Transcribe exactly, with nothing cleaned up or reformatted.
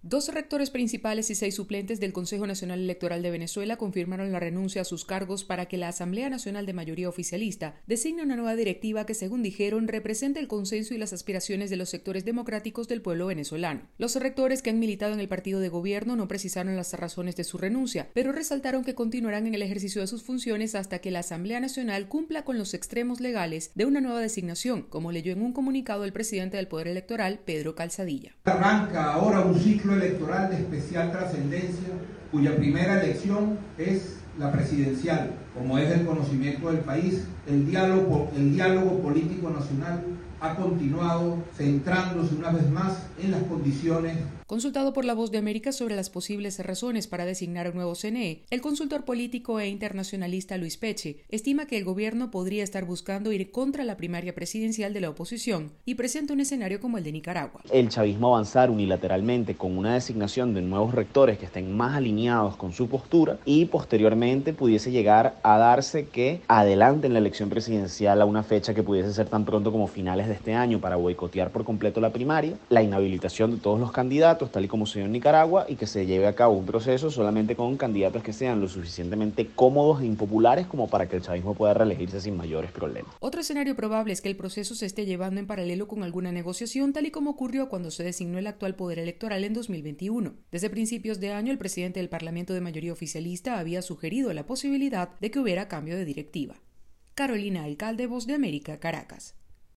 Dos rectores principales y seis suplentes del Consejo Nacional Electoral de Venezuela confirmaron la renuncia a sus cargos para que la Asamblea Nacional de Mayoría Oficialista designe una nueva directiva que, según dijeron, represente el consenso y las aspiraciones de los sectores democráticos del pueblo venezolano. Los rectores que han militado en el partido de gobierno no precisaron las razones de su renuncia, pero resaltaron que continuarán en el ejercicio de sus funciones hasta que la Asamblea Nacional cumpla con los extremos legales de una nueva designación, como leyó en un comunicado el presidente del Poder Electoral, Pedro Calzadilla. Arranca ahora un ciclo electoral de especial trascendencia, cuya primera elección es la presidencial. Como es del conocimiento del país, el diálogo, el diálogo político nacional ha continuado centrándose una vez más en las condiciones. Consultado por La Voz de América sobre las posibles razones para designar un nuevo C N E, el consultor político e internacionalista Luis Peche estima que el gobierno podría estar buscando ir contra la primaria presidencial de la oposición y presenta un escenario como el de Nicaragua. El chavismo avanzar unilateralmente con una designación de nuevos rectores que estén más alineados con su postura y posteriormente pudiese llegar a darse que adelanten la elección presidencial a una fecha que pudiese ser tan pronto como finales de este año para boicotear por completo la primaria, la inhabilitación de todos los candidatos tal y como se dio en Nicaragua, y que se lleve a cabo un proceso solamente con candidatos que sean lo suficientemente cómodos e impopulares como para que el chavismo pueda reelegirse sin mayores problemas. Otro escenario probable es que el proceso se esté llevando en paralelo con alguna negociación, tal y como ocurrió cuando se designó el actual poder electoral en dos mil veintiuno. Desde principios de año, el presidente del Parlamento de mayoría oficialista había sugerido la posibilidad de que hubiera cambio de directiva. Carolina Alcalde, Voz de América, Caracas.